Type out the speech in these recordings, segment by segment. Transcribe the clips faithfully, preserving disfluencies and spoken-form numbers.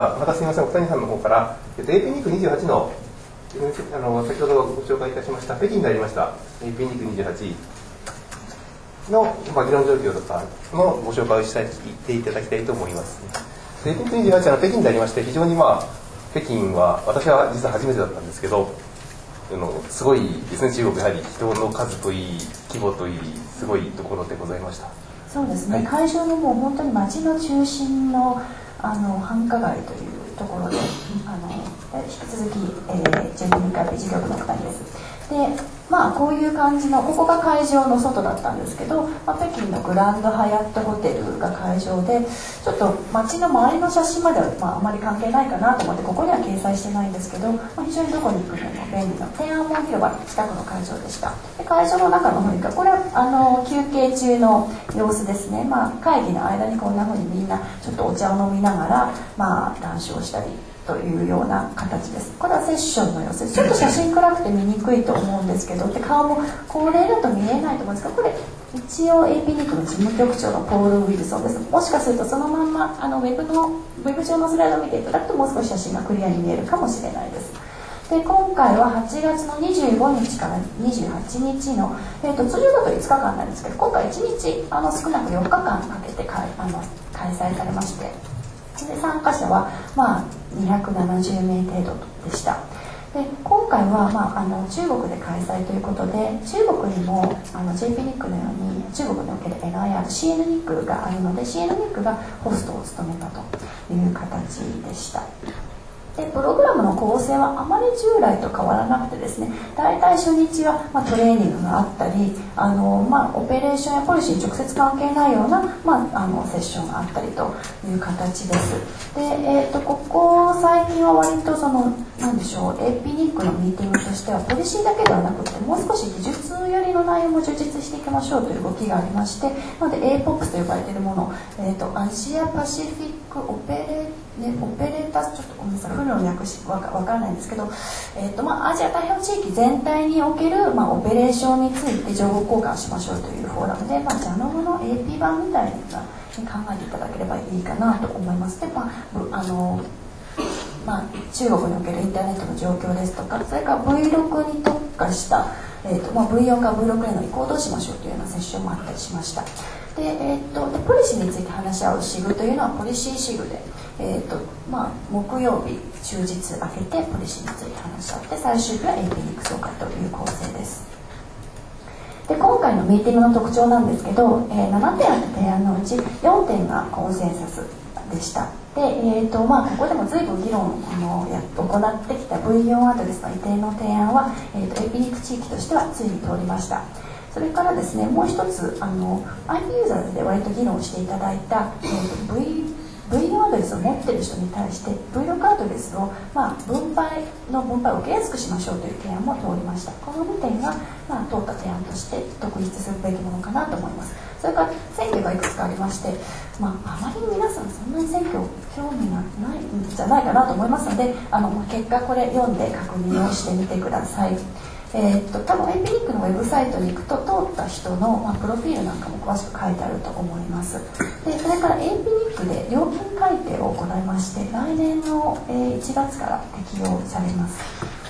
またすみません、奥谷さんの方から、えっと、エーピー ニックにじゅうはちの、あの先ほどご紹介いたしました北京でありました エーピー ニックにじゅうはちの、まあ、議論状況とかのご紹介をしたいていただきたいと思います。エーピー ニックにじゅうはちは北京でありまして、非常にまあ北京は私は実は初めてだったんですけど、あのすごいですね、中国やはり人の数といい規模といいすごいところでございました。 そうですね、 はい、 会場ももう本当に街の中心のあの繁華街というところで、あの引き続き、えー、ジェントルカー事業部のふたりです。で、まあこういう感じの、ここが会場の外だったんですけど、まあ、北京のグランドハヤットホテルが会場で、ちょっと街の周りの写真までは、まあ、あまり関係ないかなと思ってここには掲載してないんですけど、まあ、非常にどこに行くのも便利な天安門広場近くの会場でした。で、会場の中の雰囲気はこれはあの休憩中の様子ですね。まあ、会議の間にこんな風にみんなちょっとお茶を飲みながら、まあ、談笑したりというような形です。これはセッションの様子です。ちょっと写真暗くて見にくいと思うんですけど、で顔もこれだと見えないと思うんですが、これ一応 エーピー ニックの事務局長のポール・ウィルソンです。もしかするとそのまんまあのウェブのウェブ上のスライドを見ていただくともう少し写真がクリアに見えるかもしれないです。で、今回ははちがつのにじゅうごにちからにじゅうはちにちの、えー、と通常だといつかかんなんですけど、今回いちにちあの少なくよっかかんかけてかいあの開催されまして、で参加者は、まあ、にひゃくななじゅうめい程度でした。で、今回は、まあ、あの中国で開催ということで、中国にもあの ジェーピー ニックのように中国における エヌアイアール、シーエヌ ニックがあるので、 シーエヌ ニックがホストを務めたという形でした。で、プログラムの構成はあまり従来と変わらなくてですね、大体初日は、まあ、トレーニングがあったり、あの、まあ、オペレーションやポリシーに直接関係ないような、まあ、あのセッションがあったりという形です。で、えー、とここ最近は割とその何でしょう、 エーピー ニックのミーティングとしてはポリシーだけではなくて、もう少し技術寄りの内容も充実していきましょうという動きがありまして、なので エーポックス と呼ばれているもの、えー、とアジアパシフィックオペレね、オペレーター、ちょっとごめんなさい、フルの訳しわかわからないんですけど、えーとまあ、アジア太平洋地域全体における、まあ、オペレーションについて情報交換しましょうというフォーラムで、まあ、ジャノムの エーピー 版みたいな考えていただければいいかなと思います。で、まああのまあ、中国におけるインターネットの状況ですとか、それから ブイろく に特化した、えーとまあ、ブイよん から ブイろく への移行をどうしましょうというようなセッションもあったりしました。で、えー、とでポリシーについて話し合うシグというのはポリシーシグで、えーとまあ、木曜日終日明けてポリシーについて話し合って、最終日は エーピー ニック総会という構成です。で、今回のミーティングの特徴なんですけど、えー、ななてんあった提案のうちよんてんがコンセンサスでした。で、えーとまあ、ここでも随分議論をあのや行ってきた ブイよん アドレスの移転の提案は、えー、と エーピー ニック地域としてはついに通りました。それからですね、もう一つあの アイピー ユーザーズで割と議論していただいた、えー、と Vブイよん アドレスを持っている人に対して ブイろく アドレスを、まあ、分配の分配を受けやすくしましょうという提案も通りました。このにてんが、まあ、通った提案として独立するべきものかなと思います。それから選挙がいくつかありまして、まあ、あまり皆さんそんなに選挙興味がないんじゃないかなと思いますので、あの結果これ読んで確認をしてみてください。えー、っと多分 エーピー ニックのウェブサイトに行くと通った人の、まあ、プロフィールなんかも詳しく書いてあると思います。で、それから エーピー ニックで料金改定を行いまして、来年の、えー、いちがつから適用されます。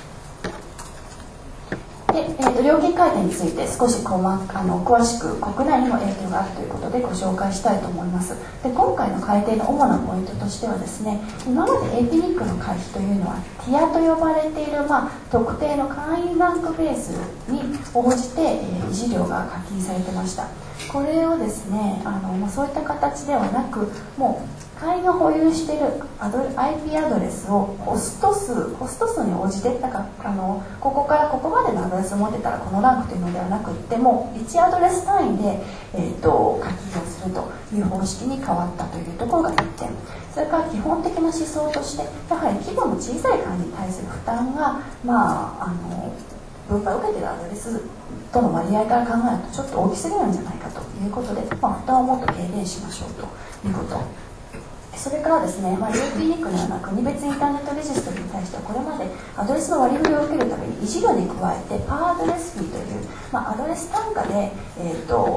で、えー、と料金改定について少しこう、まあ、あの詳しく国内にも影響があるということでご紹介したいと思います。で、今回の改定の主なポイントとしてはですね、今まで エーピー ニックの会費というのはティアと呼ばれている、まあ、特定の会員ランクベースに応じて、えー、維持料が課金されてました。これをですね、あの、まあ、そういった形ではなく、もう会員が保有しているアド アイピー アドレスをホスト数ホスト数に応じて、なんかあのここからここまでのアドレスを持ってたらこのランクというのではなくってもいちアドレス単位で、えー、と課金をするという方式に変わったというところがいってん。それから基本的な思想として、やはり規模の小さい会員に対する負担が、まあ、あの分配を受けているアドレスとの割合から考えるとちょっと大きすぎるんじゃないかということで、まあ、負担をもっと軽減しましょうということ。それからですね、まあ、エーピー ニックのような国別インターネットレジストリに対してはこれまでアドレスの割り振りを受けるために維持料に加えてパーアドレスフィーという、まあ、アドレス単価で、えーと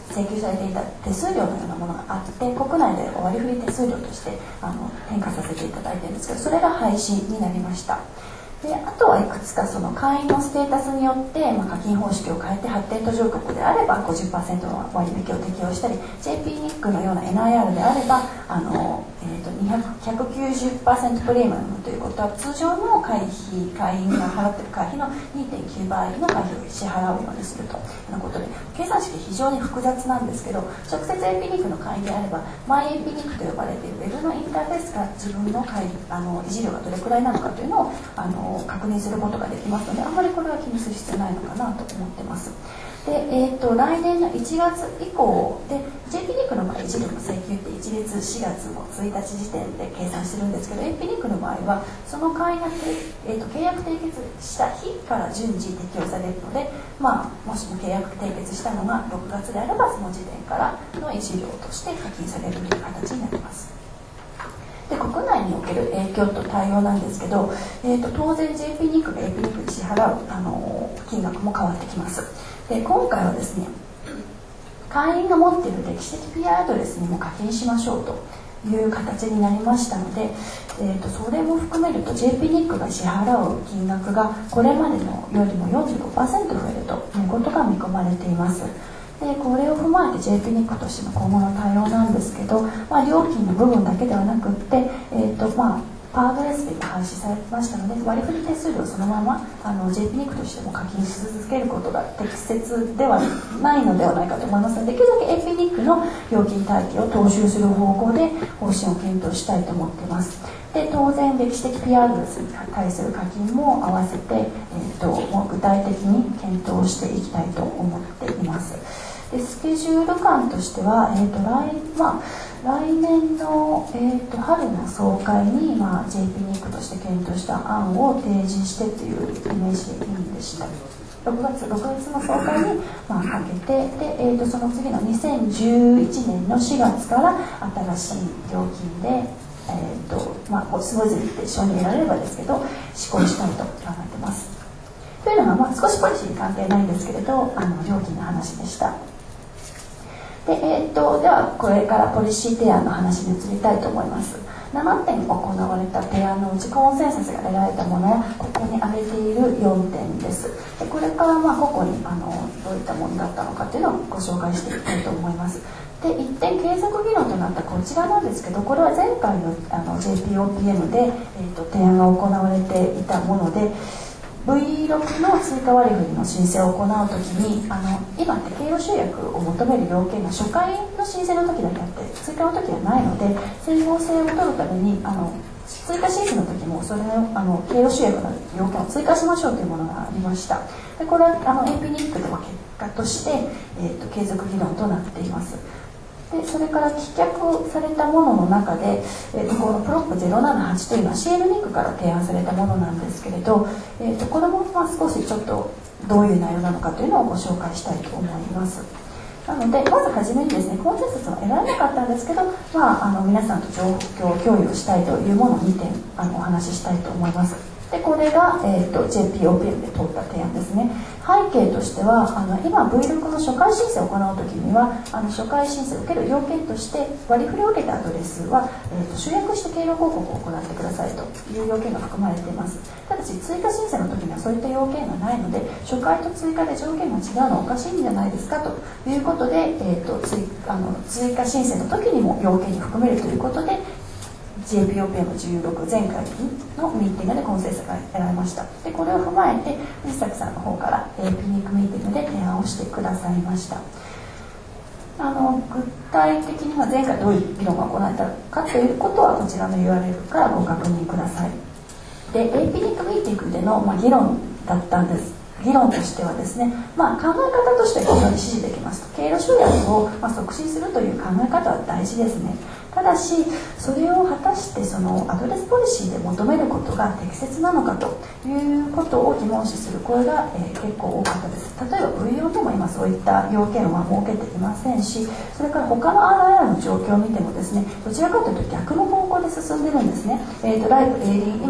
請求されていた手数料のようなものがあって、国内で割り振り手数料としてあの変化させていただいているんですけど、それが廃止になりました。であとはいくつかその会員のステータスによって、まあ、課金方式を変えて発展途上国であれば ごじゅっパーセント の割引を適用したり、 ジェーピー ニックのような エヌアイアール であればあの、えー、とにひゃく ひゃくきゅうじゅっパーセント プレミアムということは、通常の会費会員が払っている会費の にてんきゅうばいの会費を支払うようにするということで、計算式非常に複雑なんですけど、直接 エーピー ニックの会員であれば マイエーピー ニックと呼ばれているウェブのインターフェースから自分の会費あの維持料がどれくらいなのかというのをあの確認することができますので、あんまりこれは気にする必要ないのかなと思ってます。で、えー、と来年のいちがつ以降で ジェーピー ニックの場合、維持料の請求って一律しがつのついたち時点で計算してるんですけど、 エーピー ニックの場合はその会員が、えー、と契約締結した日から順次適用されるので、まあ、もしも契約締結したのがろくがつであれば、その時点からの維持料として課金されるという形になります。で国内における影響と対応なんですけど、えー、と当然 ジェーピー ニックが エーピー ニックに支払う、あのー、金額も変わってきます。で今回はですね、会員が持っている歴史的 ピーアイ アドレスにも課金しましょうという形になりましたので、えー、とそれも含めると ジェーピー ニックが支払う金額がこれまでのよりも よんじゅうごパーセント 増えるということが見込まれています。でこれを踏まえて ジェーピー ニックとしての今後の対応なんですけど、まあ、料金の部分だけではなくって、えーとまあ、パワードレスが廃止されましたので、割り振り手数料をそのままあの ジェーピー ニックとしても課金し続けることが適切ではないのではないかと思いますので、できるだけ エーピー ニックの料金体系を踏襲する方向で方針を検討したいと思っています。で当然歴史的 ピーアイ アドレスに対する課金も合わせて、えー、ともう具体的に検討していきたいと思っています。でスケジュール感としては、えー、と 来, まあ、来年の、えー、と春の総会に、まあ、ジェーピー ニックとして検討した案を提示してというイメージでいいんでした。ろくがつの総会に、まあ、かけてで、えー、とその次のにせんじゅういちねんのしがつから新しい料金で、えーとまあ、スムーズにいって承認得られればですけど施行したいと考えています。というのは、まあ、少しポリシーに関係ないんですけれど、あの料金の話でした。で, えー、とではこれからポリシー提案の話に移りたいと思います。ななてん行われた提案のうちコンセンサスが得られたものをここに挙げているよんてんです。でこれからまあ個々にあのどういったものだったのかというのをご紹介していきたいと思います。でいってん継続議論となったこちらなんですけど、これは前回の, あの ジェーピーオーピーエム で、えー、と提案が行われていたもので、ブイろく の追加割り振りの申請を行うときに、あの今って経路集約を求める要件が初回の申請の時だけあって追加の時はないので、整合性を取るためにあの追加申請の時もそれのあの経路集約の要件を追加しましょうというものがありました。でこれはあの エーピー ニックでは結果として、えー、と継続議論となっています。でそれから棄却されたものの中で、えー、とこのプロップゼロななはちというのは シーエル ニックから提案されたものなんですけれど、えー、とこれもまあ少しちょっとどういう内容なのかというのをご紹介したいと思います。なのでまずはじめにですね、コンセンサスは得られなかったんですけど、まあ、あの皆さんと情報共有をしたいというものをにてんあのお話ししたいと思います。でこれが、えー、と ジェーピーオーピーエム で通った提案ですね。背景としてはあの今 ブイろく の初回申請を行うときにはあの初回申請を受ける要件として割り振りを受けたアドレスは、えー、と集約して経路報告を行ってくださいという要件が含まれています。ただし追加申請の時にはそういった要件がないので、初回と追加で条件が違うのはおかしいんじゃないですかということで、えー、と 追, あの追加申請の時にも要件に含めるということでジェーピーオーピーエムじゅうろく 前回のミーティングでコンセンサスが得られました。でこれを踏まえて藤崎さんの方から エーピー ニックミーティングで提案をしてくださいました。あの具体的には前回どういう議論が行われたかということはこちらの ユーアールエル からご確認ください。で エーピー ニックミーティングでの、まあ、議論だったんです。議論としてはですね、まあ、考え方としては非常に支持できますと。経路集約を、まあ、促進するという考え方は大事ですね。ただしそれを果たしてそのアドレスポリシーで求めることが適切なのかということを疑問視する声が、えー、結構多かったです。例えば ブイよん でも今そういった要件は設けていませんし、それから他の アールアイアール の状況を見てもですね、どちらかというと逆の方向で進んでるんですね。えーと、ライブ、エーリン、今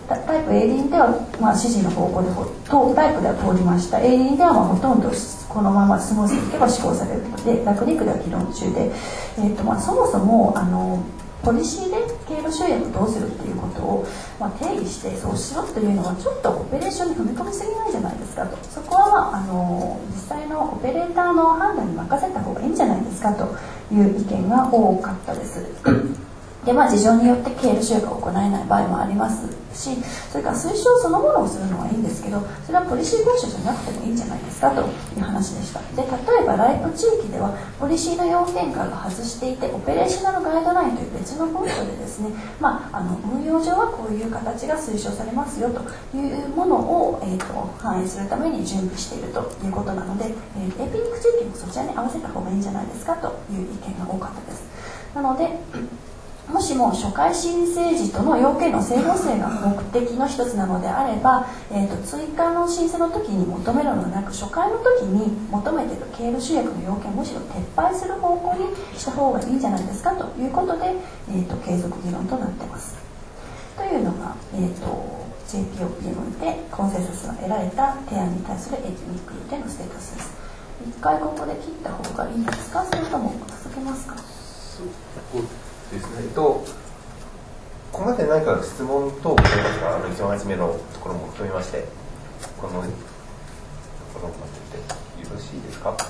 タイプ エーディー では、まあ、指示の方向でタイプでは通りました。 エーディー ではまあほとんどこのままスムーズにいけば施行されるので、ラクニックでは議論中で、えーとまあ、そもそもあのポリシーで経路集約をどうするっていうことを、まあ、定義してそうしろというのはちょっとオペレーションに踏み込みすぎないんじゃないですかと、そこは、まあ、あの実際のオペレーターの判断に任せた方がいいんじゃないですかという意見が多かったです。でまあ、事情によって経路集約を行えない場合もありますし、それから推奨そのものをするのはいいんですけど、それはポリシー文書じゃなくてもいいんじゃないですかという話でした。で例えばライプ地域ではポリシーの要件から外していて、オペレーショナルガイドラインという別の文書でですね、まあ、あの運用上はこういう形が推奨されますよというものを、えー、と反映するために準備しているということなので、えー、エーピーニック地域もそちらに合わせた方がいいんじゃないですかという意見が多かったです。なのでもしも初回申請時との要件の整合性が目的の一つなのであれば、えー、と追加の申請の時に求めるのではなく、初回の時に求めている経路集約の要件をむしろ撤廃する方向にした方がいいんじゃないですかということで、えー、と継続議論となっています。というのが、えー、と ジェイピーオーピー においてコンセンサスが得られた提案に対するエーピーニックでのステータスです。一回ここで切った方がいいですか、それとも続けますか。 そうですね、えっと、ここまで何か質問等ございますか。あの一番初めのところも含めまして、このところを待っててよろしいですか。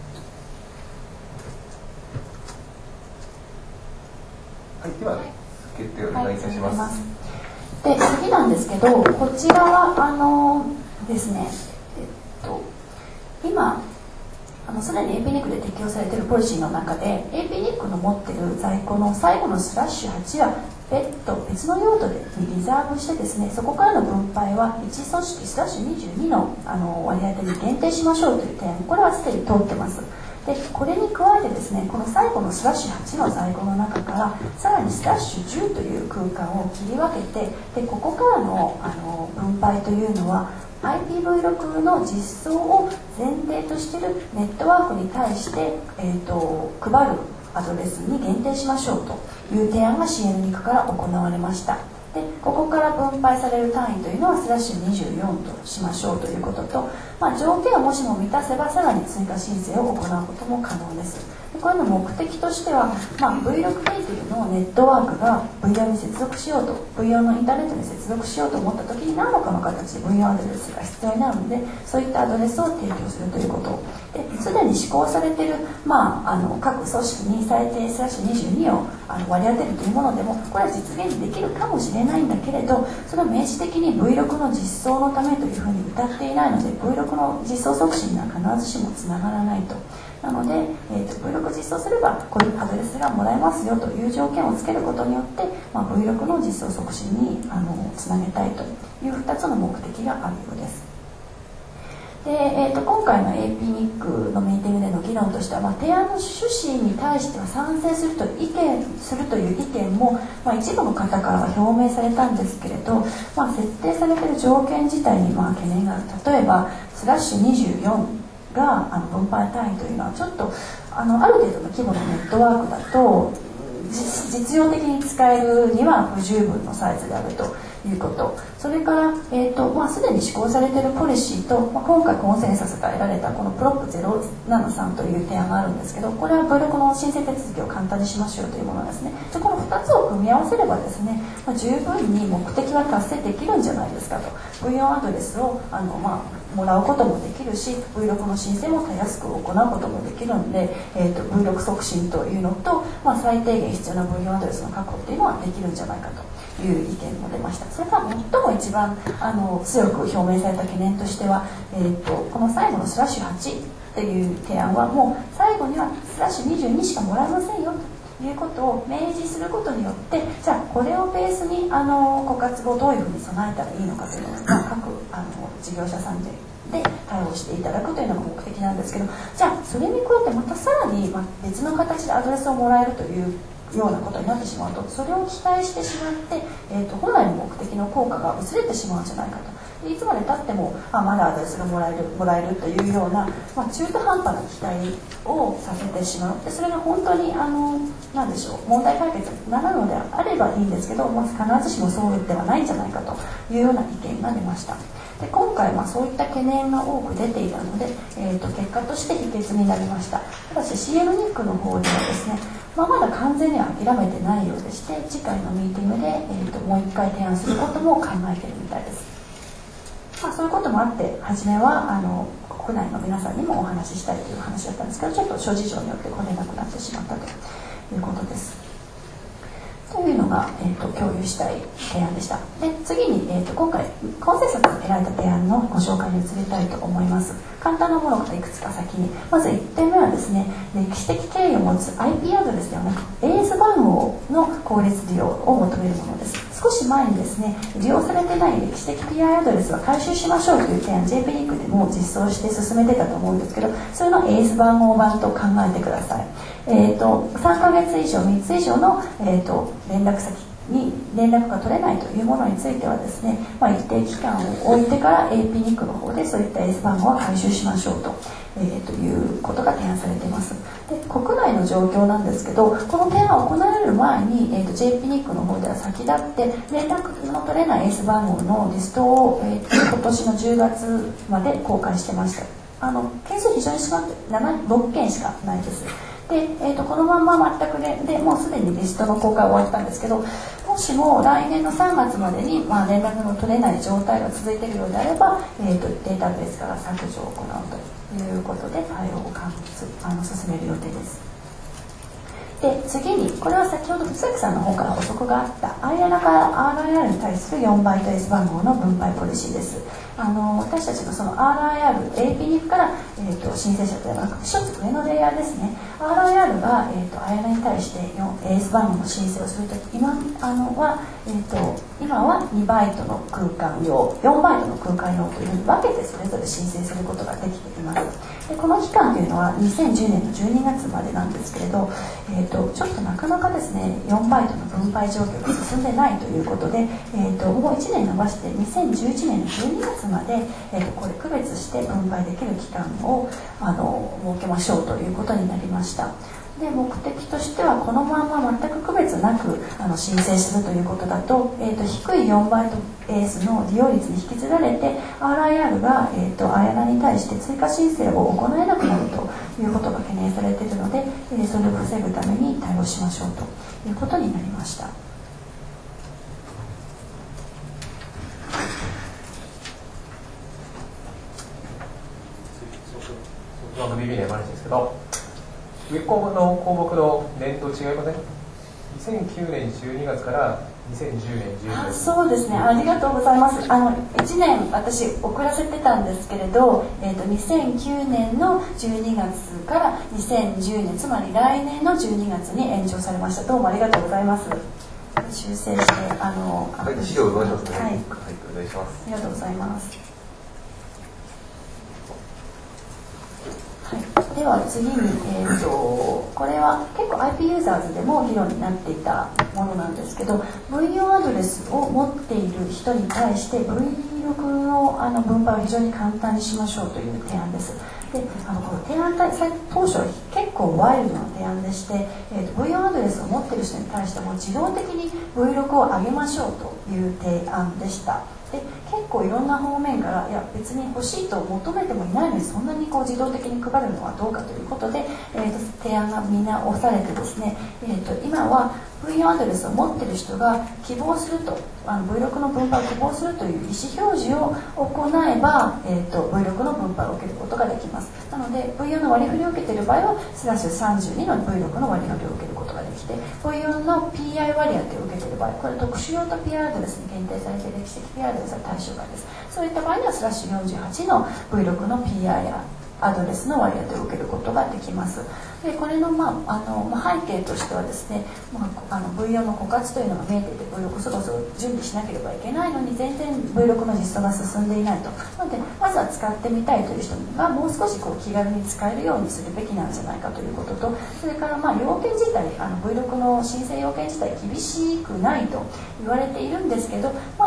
はい、では決定をお願いいたします。 はい、で次なんですけど、こちらはあのですね、えっと今あのすでに エーピーニック で適用されているポリシーの中で エーピーニック の持っている在庫の最後のスラッシュはちは別途別の用途でリザーブしてですね、そこからの分配はいち組織スラッシュにじゅうに の, あの割合に限定しましょうという提案、これはすでに通ってます。でこれに加えてですね、この最後のスラッシュはちの在庫の中からさらにスラッシュじゅうという空間を切り分けて、でここからのあの分配というのはアイピーブイろく の実装を前提としているネットワークに対して、えー、と配るアドレスに限定しましょうという提案が シーエヌニック から行われました。でここから分配される単位というのはスラッシュにじゅうよんとしましょうということと、まあ、条件をもしも満たせばさらに追加申請を行うことも可能です。でこれの目的としては、まあ、ブイろくエー というのをネットワークが ブイアール に接続しようと ブイオー のインターネットに接続しようと思った時に何らかの形で ブイオー アドレスが必要になるので、そういったアドレスを提供するということですでに施行されている、まあ、あの各組織に最低スラッシュにじゅうにをあの割り当てるというものでもこれは実現できるかもしれないんだけれど、それは明示的に ブイろく の実装のためというふうに謳っていないので ブイろく の実装促進には必ずしもつながらないと。なので、えー、と ブイろく 実装すればこういうアドレスがもらえますよという条件をつけることによって、まあ、ブイろく の実装促進にあのつなげたいというふたつの目的があるようです。でえー、と今回の エーピーニック のミーティングでの議論としては、まあ、提案の趣旨に対しては賛成すると意見するという意見も、まあ、一部の方からは表明されたんですけれど、まあ、設定されている条件自体にまあ懸念がある。例えばスラッシュにじゅうよんがあの分配単位というのはちょっとあのある程度の規模のネットワークだと実用的に使えるには不十分のサイズであるということ、それから、えーとまあ、すでに施行されているポリシーと、まあ、今回コンセンサスが得られたこのプロップゼロななさんという提案があるんですけど、これは ブイろく の申請手続きを簡単にしましょうというものですね。でこのふたつを組み合わせればですね、まあ、十分に目的は達成できるんじゃないですかと。 ブイオー アドレスをあの、まあ、もらうこともできるし ブイろく の申請もたやすく行うこともできるので、えーと、ブイろく 促進というのと、まあ、最低限必要な ブイオー アドレスの確保というのはできるんじゃないかという意見も出ました。それから最も一番あの強く表明された懸念としては、えー、とこの最後のスラッシュはちっていう提案はもう最後にはスラッシュにじゅうにしかもらえませんよということを明示することによって、じゃあこれをベースにあの枯渇をどういうふうに備えたらいいのかというのを、まあ、各あの事業者さんでで対応していただくというのが目的なんですけど、じゃあそれに加えてまたさらに、まあ、別の形でアドレスをもらえるというようなことになってしまうと、それを期待してしまって、えー、と本来の目的の効果が薄れてしまうんじゃないかとでいつまでたってもあまだアドレスがもらえるもらえるというような、まあ、中途半端な期待をさせてしまう。でそれが本当にあのなんでしょう問題解決になるのであればいいんですけど、まあ、必ずしもそうではないんじゃないかというような意見が出ました。で今回まあそういった懸念が多く出ていたので、えー、と結果として否決になりました。ただし シーエム ニックの方ではですね、まあ、まだ完全には諦めてないようでして、次回のミーティングで、えー、ともう一回提案することも考えているみたいです。まあ、そういうこともあって初めはあの国内の皆さんにもお話ししたいという話だったんですけど、ちょっと諸事情によって来れなくなってしまったということです。というのが、えー、と共有したい提案でした。で次に、えー、と今回コンセンサスが得られた提案のご紹介に移りたいと思います。簡単なものからいくつか先に、まずいってんめはですね、歴史的経緯を持つ アイピー アドレスではなく エーエス 番号の効率利用を求めるものです。少し前にですね、利用されてない歴史的 ピーアイ アドレスは回収しましょうという提案 ジェイピー ニックでも実装して進めてたと思うんですけど、それの エーエス 番号版と考えてください。えー、とさんかげつ以上みっつ以上の、えー、と連絡先に連絡が取れないというものについてはですね、まあ、一定期間を置いてから エーピー ニックの方でそういった エーエス 番号は回収しましょうと、えー、ということが提案されています。で国内の状況なんですけど、この提案が行われる前に、えー、と ジェイピー ニックの方では先立って連絡の取れない エーエス 番号のリストを、えー、今年のじゅうがつまで公開してました。あの件数非常に少なくてろっけんしかないです。でえー、とこのまま全くででもうすでにリストの公開終わったんですけど、もしも来年のさんがつまでに、まあ、連絡の取れない状態が続いているようであれば、えー、とデータベースから削除を行うということで対応をあの進める予定です。で次にこれは先ほど藤崎さんの方から補足があった アイエヌ から アールアイアール に対するよんバイト エーエス 番号の分配ポリシーです。あの私たちのその アールアイアール、エーピー ニック から、えー、と申請者ではなく一つ上のレイヤーですね。 アールアイアール が、えー、と アイエヌ に対して エーエス 番号の申請をするとき今あのは、えー、と今はにバイトの空間用、よんバイトの空間用というふうに分けてそれぞれ申請することができています。でこの期間というのはにせんじゅうねんのじゅうにがつまでなんですけれど、えー、とちょっとなかなかですねよんバイトの分配状況が進んでないということで、えー、ともういちねん延ばしてにせんじゅういちねんのじゅうにがつまで、えー、とこれ区別して分配できる期間をあの設けましょうということになりました。で目的としてはこのまま全く区別なくあの申請するということだと、えー、と低いよんバイト エーエス の利用率に引きずられて アールアイアール が、えー、と アイエヌエー に対して追加申請を行えなくなるということが懸念されているので、えー、それを防ぐために対応しましょうということになりました。 のビビの話ですけど、上項目の項目の年度違いません？にせんきゅうねんじゅうにがつからにせんじゅうねんじゅうにがつ。 そうですね、ありがとうございます。あのいちねん私遅らせてたんですけれど、えー、とにせんきゅうねんのじゅうにがつからにせんじゅうねん、つまり来年のじゅうにがつに延長されました。どうもありがとうございます。修正してあのはい、資料をお願いしますね。 はい、はい、 お願いします。 ありがとうございます。はい、では次に、えー、とこれは結構 アイピー ユーザーズでも議論になっていたものなんですけど、 ブイよん アドレスを持っている人に対して ブイろく の, あの分配を非常に簡単にしましょうという提案です。であのこの提案当初は結構ワイルドな提案でして、えー、と ブイよん アドレスを持っている人に対しても自動的に ブイろく を上げましょうという提案でした。で結構いろんな方面からいや別に欲しいと求めてもいないのにそんなにこう自動的に配るのはどうかということで、えー、と提案がみんな押されてですね、えー、と今は ブイよん アドレスを持っている人が希望するとあの ブイろく の分配を希望するという意思表示を行えば、えー、と ブイろく の分配を受けることができます。なので ブイよん の割り振りを受けている場合はスラッシュさんじゅうにの ブイろく の割り振りを受けることができて、 ブイよん の ピーアイ 割り当てを受けている場合、これ特殊用と ピーアイ アドレスに限定されている歴史的 ピーアイ アドレスは対象外です。そういった場合にはスラッシュよんじゅうはちの ブイろく の ピーアイ アドレスの割り当てを受けることができます。でこれの,、まあ、あのまあ、背景としてはですね、まあ、あの ブイよん の枯渇というのが見えていて ブイろく そろそろ準備しなければいけないのに全然 ブイろく の実装が進んでいないと。なのでまずは使ってみたいという人がもう少しこう気軽に使えるようにするべきなんじゃないかということと、それからまあ要件自体あの ブイろく の申請要件自体厳しくないと言われているんですけど、まだ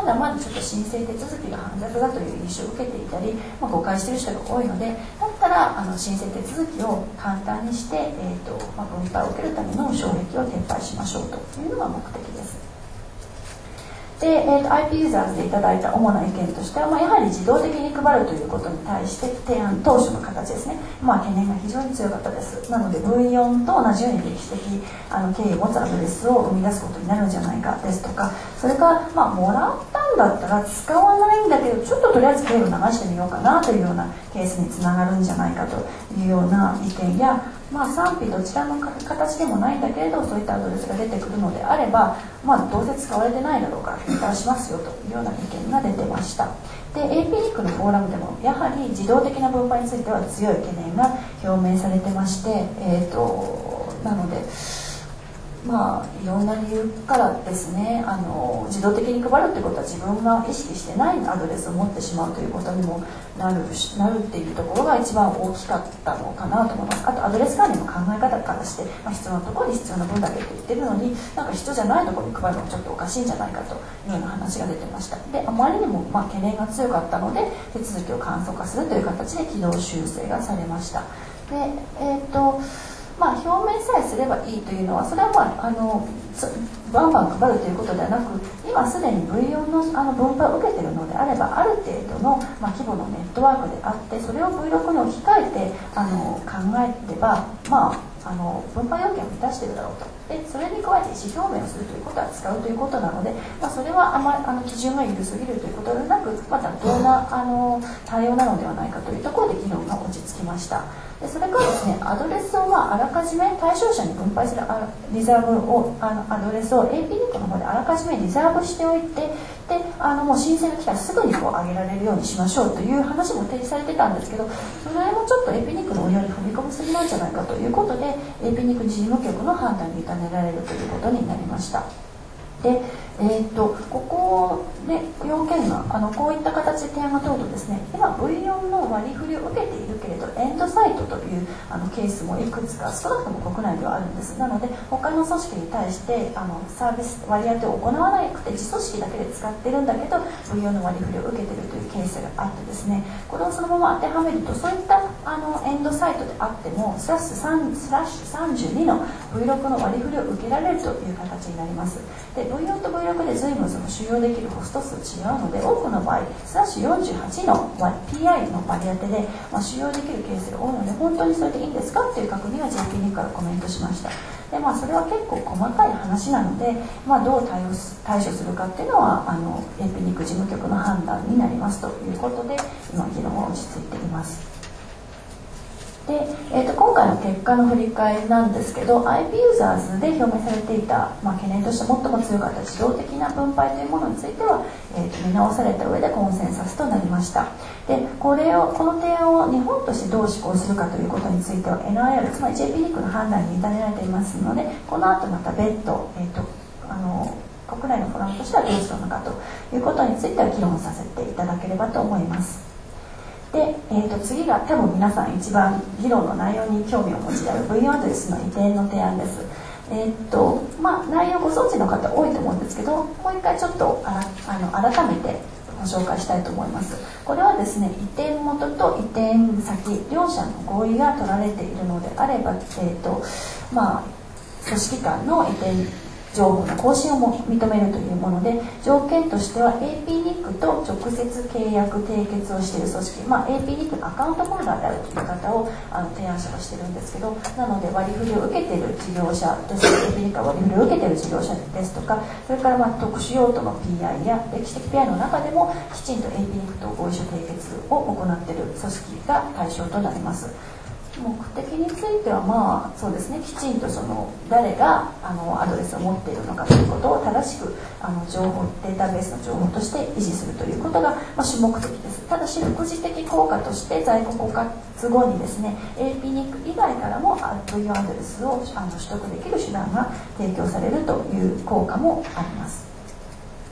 ではまだちょっと申請手続きが煩雑だという印象を受けていたり、まあ、誤解している人が多いので、だったらあの申請手続きを簡単にして、えーとまあ、分配を受けるための障壁を撤廃しましょうというのが目的です。で、えー、と アイピー ユーザーズでいただいた主な意見としては、まあ、やはり自動的に配るということに対して提案当初の形ですね、まあ、懸念が非常に強かったです。なので ブイよん と同じように歴史的あの経緯を持つアドレスを生み出すことになるんじゃないかですとか、それから、まあ、もらったんだったら使わないんだけどちょっととりあえず経路流してみようかなというようなケースにつながるんじゃないかというような意見や、まあ、賛否どちらの形でもないんだけれどそういったアドレスが出てくるのであれば、まあ、どうせ使われてないだろうから撤回しますよというような意見が出てました。で エーピー ニックのフォーラムでもやはり自動的な分配については強い懸念が表明されてまして、えーとなのでまあいろんな理由からですね、あの自動的に配るということは自分が意識してないアドレスを持ってしまうということにもなるなるっていうところが一番大きかったのかなと思います。あとアドレス管理の考え方からして、まあ、必要なところに必要な分だけと言ってるのになんか必要じゃないところに配るのはちょっとおかしいんじゃないかというような話が出てました。であまりにもまあ懸念が強かったので手続きを簡素化するという形で軌道修正がされました。でえー、とまあ、表明さえすればいいというのはそれは、まあ、あのバンバン配るということではなく今すでに ブイよん の, あの分配を受けているのであればある程度の、まあ、規模のネットワークであってそれを ブイろく に置き換えてあの考えれば、まあ、あの分配要件を満たしているだろうと。でそれに加えて意思表明をするということは使うということなので、まあ、それはあまりあの基準が緩すぎるということではなくまた妥当なあの対応なのではないかというところで議論が落ち着きました。でそれからですね、アドレスをまああらかじめ対象者に分配するリザーブをあのアドレスを エーピー ニックの方であらかじめリザーブしておいて、であのもう申請が来たらすぐにこう上げられるようにしましょうという話も提示されてたんですけど、それもちょっと エーピー ニックの運用に踏み込みすぎなんじゃないかということで エーピー ニック事務局の判断に委ねられるということになりました。でえー、とここで要件があのこういった形で提案が通るとですね、今 ブイよん の割り振りを受けているけれどエンドサイトというあのケースもいくつか少なくとも国内ではあるんです。なので他の組織に対してあのサービス割り当てを行わなくて自組織だけで使ってるんだけど ブイよん の割り振りを受けているというケースがあってですね、これをそのまま当てはめるとそういったあのエンドサイトであってもスラッシュさんじゅうにの ブイろく の割り振りを受けられるという形になります。で ブイよん と ブイろく で随分その収容できるホスト数違うので多くの場合スラッシュよんじゅうはちの ピーアイ の割り当てで、まあ、収容できるケースが多いので本当にそれでいいんですかっていう確認は ジェーピー ニックからコメントしました。で、まあ、それは結構細かい話なので、まあ、どう対応す対処するかっていうのはあの エーピー ニック事務局の判断になりますということで今議論は落ち着いています。でえー、と今回の結果の振り返りなんですけど アイピー ユーザーズで表明されていた、まあ、懸念として最も強かった自動的な分配というものについては、えー、と見直された上でコンセンサスとなりました。でこれをこの提案を日本としてどう施行するかということについては エヌアイアール つまり ジェーピー ニックの判断に委ねられていますのでこの後また別途、えー、とあの国内のフォーラムとしてはどうするのかということについては議論させていただければと思います。で、えー、と次が多分皆さん一番議論の内容に興味をお持ちである ブイよん アドレスの移転の提案です。えーとまあ、内容ご存知の方多いと思うんですけどもう一回ちょっとあらあの改めてご紹介したいと思います。これはですね移転元と移転先両者の合意が取られているのであれば、えーとまあ、組織間の移転情報の更新をも認めるというもので条件としては エーピー ニックと直接契約締結をしている組織、まあ、エーピー ニックのアカウントホルダーであるという方をあの提案者がしてるんですけどなので割り振りを受けている事業者として エーピー ニックが割り振りを受けている事業者ですとかそれからまあ特殊用途の ピーアイ や歴史的 ピーアイ の中でもきちんと エーピー ニックと合意書締結を行っている組織が対象となります。目的についてはまあそうですねきちんとその誰があのアドレスを持っているのかということを正しくあの情報データベースの情報として維持するということが、まあ、主目的です。ただし副次的効果として在庫枯渇後にですね エーピー ニック以外からも ブイよん アドレスをあの取得できる手段が提供されるという効果もあります。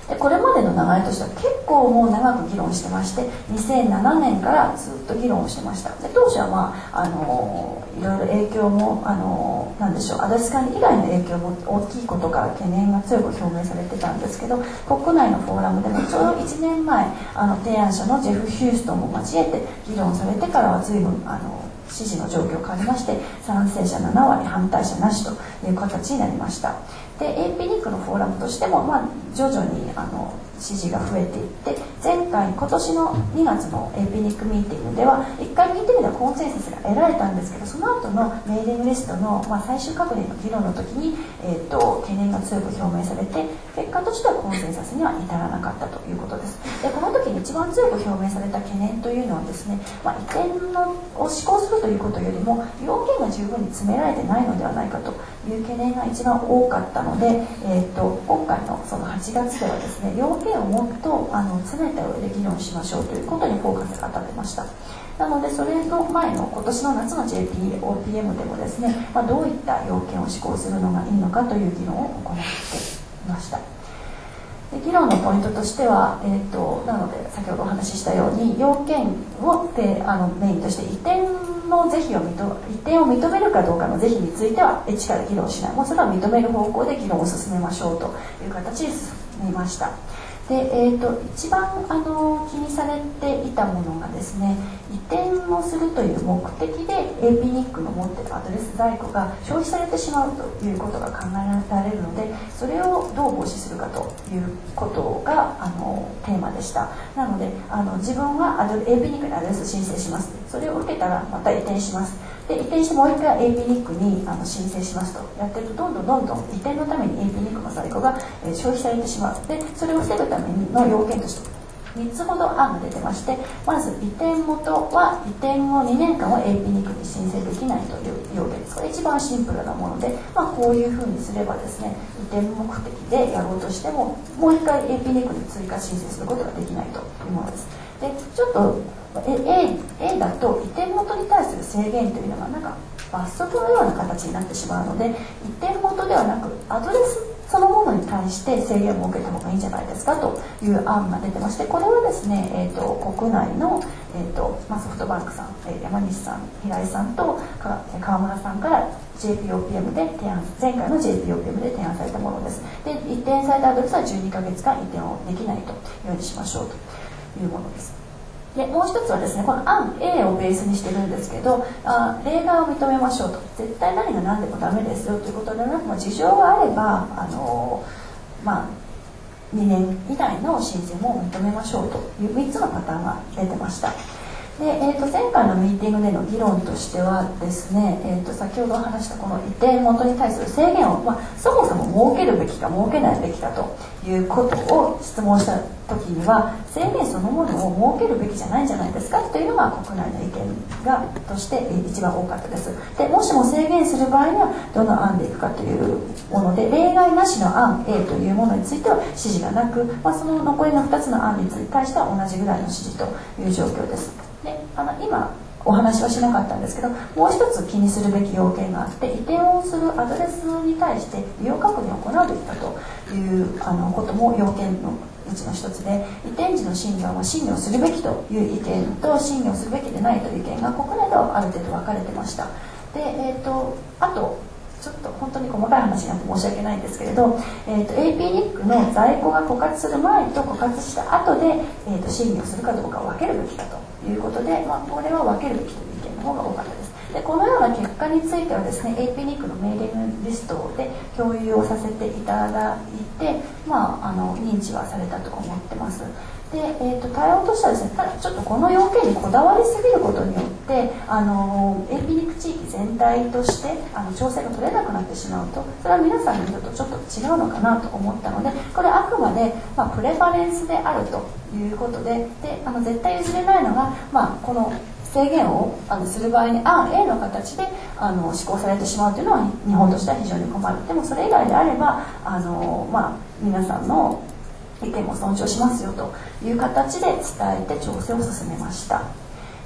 でこれまでの流れとしては結構もう長く議論してまして、にせんななねんからずっと議論をしてました。で当初は、まあ、あのいろいろ影響もあのなんでしょう、アドレス管理以外の影響も大きいことから懸念が強く表明されてたんですけど、国内のフォーラムでもちょうどいちねんまえあの提案者のジェフ・ヒューストンも交えて議論されてからは随分あの支持の状況を変わりまして、賛成者ななわり反対者なしという形になりました。で エーピーニック のフォーラムとしても、まあ、徐々にあの支持が増えていって、前回今年のにがつの エーピーニック ミーティングではいっかいミーティングではコンセンサスが得られたんですけど、その後のメーリングリストの、まあ、最終確認の議論の時に、えー、と懸念が強く表明されて、結果としてはコンセンサスには至らなかったということです。でこの時に一番強く表明された懸念というのはですね、まあ、移転のを施行するということよりも要件が十分に詰められてないのではないかという懸念が一番多かったので、えー、と今回のそのはちがつではですね、要件をもっとあの詰めた上で議論しましょうということにフォーカスが当たってました。なのでそれの前の今年の夏の ジェーピーオーピーエム でもですね、まあ、どういった要件を施行するのがいいのかという議論を行っていました。で議論のポイントとしては、えー、となので先ほどお話ししたように要件をであのメインとして移転の是非を認移転を認めるかどうかの是非については一から議論しない、もうそれは認める方向で議論を進めましょうという形に進みました。でえー、と一番あの気にされていたものがですね、移転をするという目的で エーピーニック の持っているアドレス在庫が消費されてしまうということが考えられるので、それをどう防止するかということがあのテーマでした。なのであの自分はアド エーピーニック にアドレス申請します、それを受けたらまた移転します、で移転してもう一回 エーピーニック にあの申請しますとやってると、どんどんどんどん移転のために エーピーニック の在庫が、えー、消費されてしまう。でそれを防ぐための要件としてみっつほど案が出てまして、まず移転元は移転後にねんかんは エーピーニック に申請できないという要件です。これ一番シンプルなもので、まあ、こういうふうにすればですね、移転目的でやろうとしてももう一回 エーピーニック に追加申請することができないというものです。でちょっと A, A だと移転元に対する制限というのがなんか罰則のような形になってしまうので、移転元ではなくアドレスそのものに対して制限を設けた方がいいんじゃないですかという案が出てまして、これはですね、えー、と国内の、えーとまあ、ソフトバンクさん、えー、山西さん、平井さんと川村さんから ジェーピーオーピーエム で提案、前回の ジェーピーオーピーエム で提案されたものです。で移転されたアドレスはじゅうにかげつかん移転をできないというようにしましょうというものです。でもう一つはですね、この案 A をベースにしてるんですけど、あ例外を認めましょうと、絶対何が何でもダメですよということではなく、まあ、事情があればあの、まあ、にねん以内の申請も認めましょうというみっつのパターンが出てました。で、えー、と前回のミーティングでの議論としてはですね、えー、と先ほど話したこの移転元に対する制限を、まあ、そもそも設けるべきか設けないべきかということを質問した時には、制限そのものを設けるべきじゃないんじゃないですかというのが国内の意見がとして一番多かったです。でもしも制限する場合にはどの案でいくかというもので、例外なしの案 A というものについては支持がなく、まあ、その残りのふたつの案に対しては同じぐらいの支持という状況です。であの今お話はしなかったんですけど、もう一つ気にするべき要件があって、移転をするアドレスに対して利用確認を行うべきだというあのことも要件のうちの一つで、移転時の審議は審議をするべきという意見と審議をするべきでないという意見が国内ではある程度分かれてました。で、えーと、あとちょっと本当に細かい話になって申し訳ないんですけれど、えー、と エーピーニック の在庫が枯渇する前と枯渇した後で、えー、と審議をするかどうかを分けるべきだということで、まあ、これは分けるべきという意見の方が多かったです。でこのような結果についてはですね、 エーピーニック のメーリングリストで共有をさせていただいて、まあ、あの認知はされたと思ってます。で、えー、と対応としてはですね、ただちょっとこの要件にこだわりすぎることによってあの エーピーニック 地域全体としてあの調整が取れなくなってしまうと、それは皆さんにとってちょっと違うのかなと思ったので、これはあくまで、まあ、プレファレンスであるということで、であの絶対譲れないのが、まあ、この制限をあのする場合に案 A の形であの施行されてしまうというのは日本としては非常に困る。でもそれ以外であればあの、まあ、皆さんの意見も尊重しますよという形で伝えて調整を進めました。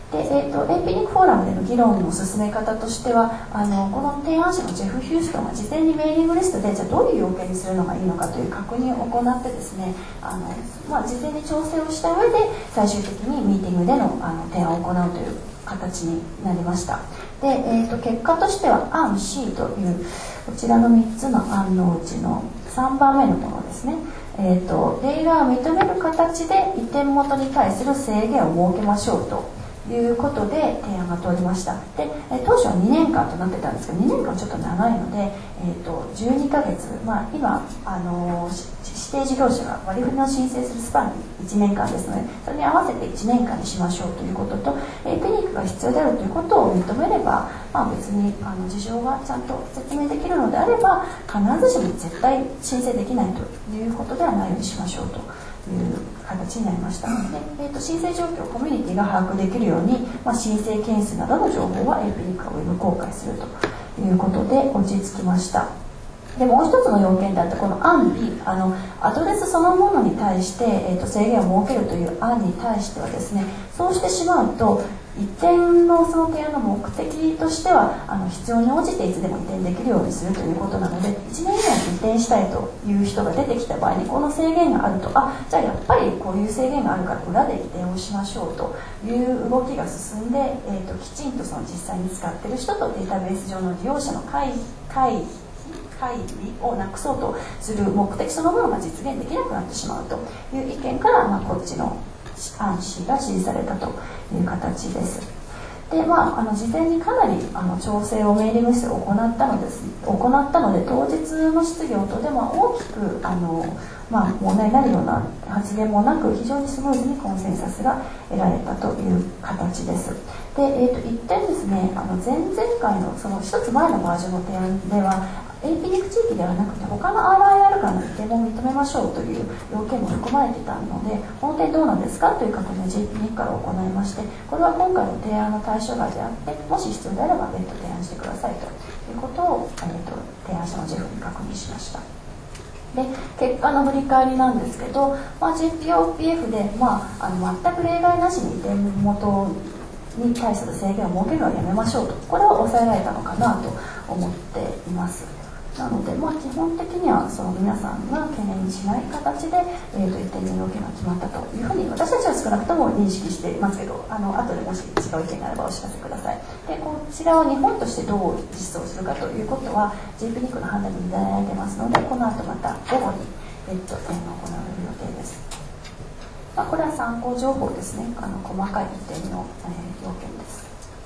で、えー、とエイピニックフォーラムでの議論の進め方としては、あのこの提案者のジェフ・ヒューストンが事前にメーリングリストでじゃあどういう要件にするのがいいのかという確認を行ってですね、あの、まあ、事前に調整をした上で最終的にミーティングでの、あの提案を行うという形になりました。で、えー、と結果としては案 C というこちらのみっつの案のうちのさんばんめのものですね。えー、とレイラーを認める形で移転元に対する制限を設けましょうということで提案が通りました。で、当初はにねんかんとなってたんですけど、にねんかんはちょっと長いので、えー、とじゅうにかげつ、まあ、今あの指定事業者が割り振りの申請するスパンにいちねんかんですので、それに合わせていちねんかんにしましょうということと、エイピニックが必要であるということを認めれば、まあ、別にあの事情がちゃんと説明できるのであれば必ずしも絶対申請できないということではないようにしましょうという形になりました。で、えー、と申請状況をコミュニティが把握できるように、まあ、申請件数などの情報はエイピニックがウェブ公開するということで落ち着きました。でもう一つの要件であったこの案 B、 あのアドレスそのものに対して、えー、と制限を設けるという案に対してはですね、そうしてしまうと移転のその提案の目的としてはあの必要に応じていつでも移転できるようにするということなので、いちねん以内に移転したいという人が出てきた場合にこの制限があると、あ、じゃあやっぱりこういう制限があるから裏で移転をしましょうという動きが進んで、えー、ときちんとその実際に使っている人とデータベース上の利用者の会会会議をなくそうとする目的そのものが実現できなくなってしまうという意見から、まあ、こっちの案 C が支持されたという形です。で、まあ、あの事前にかなりあの調整をメーリングして行ったのです行ったので当日の質疑応答でも大きくあの、まあ、問題になるような発言もなく非常にスムーズにコンセンサスが得られたという形です。で、えー、と一点ですね、あの前々回のその一つ前のバージョンの提案ではエイピニック地域ではなくて他の アールアイアール からの移転も認めましょうという要件も含まれていたので、この点どうなんですかという確認を ジェイピーニック から行いまして、これは今回の提案の対象外であって、もし必要であれば別途提案してくださいということを、えー、と提案者のジェフに確認しました。で、結果の振り返りなんですけど、まあ、ジェーピーオーピーエフ で、まあ、あの全く例外なしに移転元に対する制限を設けるのはやめましょうと、これは抑えられたのかなと思っています。なので、まあ、基本的にはその皆さんが懸念しない形で、えー、と一定の要件が決まったというふうに私たちは少なくとも認識していますけど、あの後でもし違う意見があればお知らせください。で、こちらを日本としてどう実装するかということは ジェイピーニック の判断に委ねられていますので、この後また午後に別途提案が行われる予定です。まあ、これは参考情報ですね。あの細かい移転の、えー、要件です。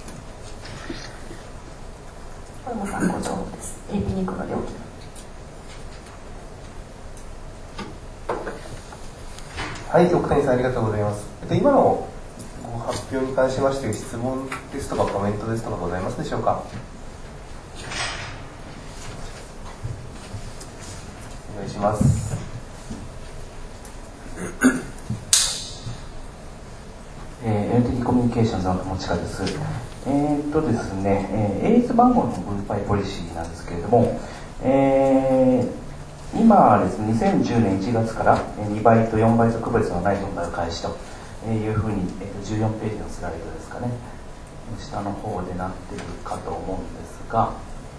これも参考情報です。エイピーニック の料金。 はい、奥谷さんありがとうございます。えっと、今のご発表に関しまして質問ですとかコメントですとかございますでしょうか。お願いします。 えー、エヌティーティー コミュニケーションズの友近です。えーっとですね、えー、エーエス 番号の分配ポリシーなんですけれども、えー、今はですね、にせんじゅうねんいちがつからにばいとよんばいと区別のない分配を開始というふうに、えー、とじゅうよんページのスライドですかね、下の方でなっているかと思うんですが、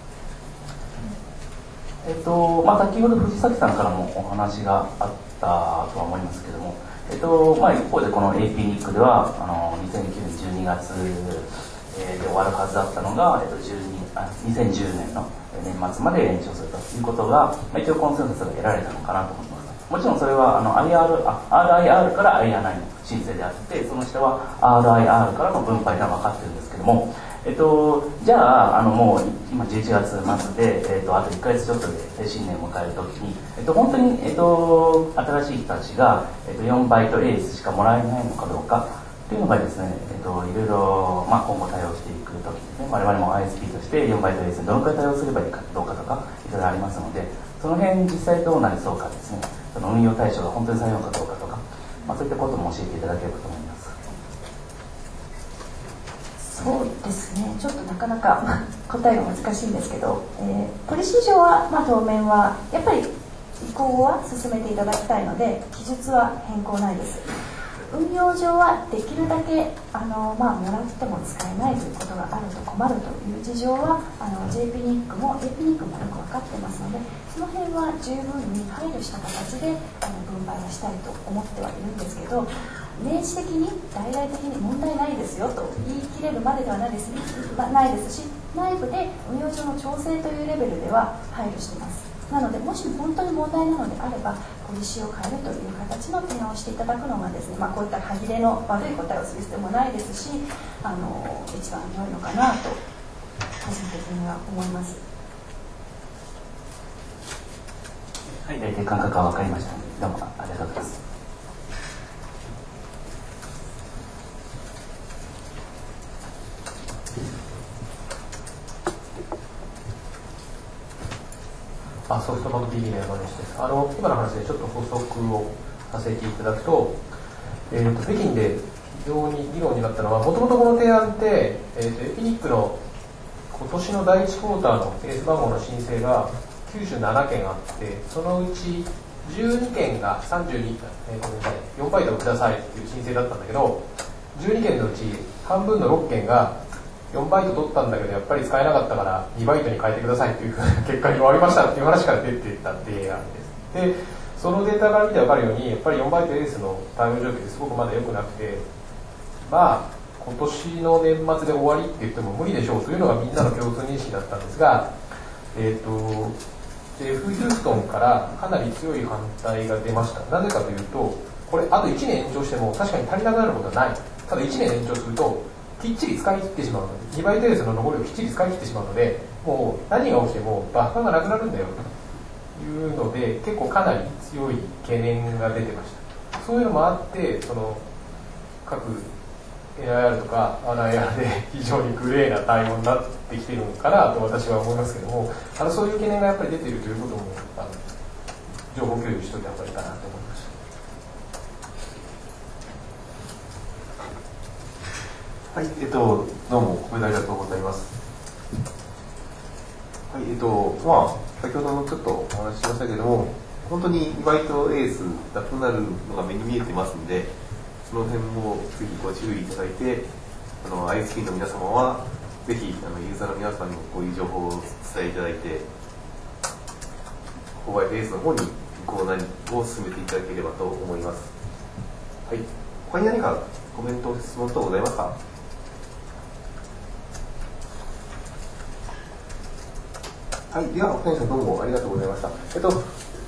えーとまあ、先ほど藤崎さんからもお話があったとは思いますけれども、えーとまあ、一方でこの エーピーニック ではあのにせんきゅうねんじゅうにがつで終わるはずだったのが、えっと、じゅうにあにせんじゅうねんの年末まで延長するということが、まあ、一応コンセンサスが得られたのかなと思います。もちろんそれはあの アイアール、あ アールアイアール から アイアールナイン の申請であって、その下は アールアイアール からの分配が分かってるんですけども、えっと、じゃあ、あのもう今じゅういちがつまつで、えっと、あといっかげつちょっとで新年を迎えるときに、えっと、本当に、えっと、新しい人たちが、えっと、よんばいとエースしかもらえないのかどうかというのがですね、えっと、いろいろ、まあ、今後対応していくときですね、我々も アイエスピー としてよんばいとエースにどのくらい対応すればいいかどうかとかいろいろありますので、その辺実際どうなりそうかですね、その運用対象が本当に採用かどうかとか、まあ、そういったことも教えていただければと思います。 そうですね、ちょっとなかなか答えが難しいんですけど、えー、ポリシー上は、まあ、当面はやっぱり移行は進めていただきたいので記述は変更ないです。 運用上はできるだけあの、まあ、もらっても使えないということがあると困るという事情はあの ジェイピー ニックも エーピー ニックもよく分かってますので、その辺は十分に配慮した形であの分配はしたいと思ってはいるんですけど、明示的に大々的に問題ないですよと言い切れるまでではないです、ないですし、内部で運用上の調整というレベルでは配慮しています。なので、もし本当に問題なのであればポリシーを変えるという形の提案をしていただくのがですね、まあ、こういった歯切れの悪い答えをする必要もないですし、あの一番良いのかなと個人的には思います。 はい、大体感覚は分かりましたので、どうもありがとうございます。 あ、ソフトバンク ピービー の山西です。あの今の話でちょっと補足をさせていただくと、えー、と北京で非常に議論になったのは、もともとこの提案って、えー、とエピニックの今年のだいいちクォーターのエース番号の申請がきゅうじゅうななけんあって、そのうちじゅうにけんがさんじゅうに、えー、ごめんなさい、よんバイトをくださいっていう申請だったんだけど、じゅうにけんのうち半分のろっけんがよんバイト取ったんだけどやっぱり使えなかったからにバイトに変えてくださいという結果に終わりましたっていう話から出てた提案です。で、そのデータから見て分かるように、やっぱりよんバイトエースの対応状況ですごくまだ良くなくて、まあ今年の年末で終わりって言っても無理でしょうというのがみんなの共通認識だったんですが、えーと、ジェフ・ヒューストンからかなり強い反対が出ました。なぜかというと、これあといちねん延長しても確かに足りなくなることはない。ただいちねん延長するときっちり使い切ってしまうので、にバイトエースの残りをきっちり使い切ってしまうので、もう何が起きてもバッファーがなくなるんだよというので、結構かなり強い懸念が出てました。そういうのもあって、その各 エヌアイアール とか アールアイアール で非常にグレーな対応になってきているのかなと私は思いますけども、あのそういう懸念がやっぱり出ているということもあの情報共有しておいた方がいいかなと思いました。 はい、えっと、どうもコメントありがとうございます。はい、えっと、まあ、先ほどもちょっとお話ししましたけども、本当ににバイトエースなくなるのが目に見えてますんで、その辺もぜひご注意いただいて、あの アイエスピー の皆様は、ぜひあのユーザーの皆さんにもこういう情報を伝えていただいて、にバイトエースの方にご案内を進めていただければと思います。はい、他に何かコメント、質問等ございますか？はい、では、お二人さんどうもありがとうございました。えっと、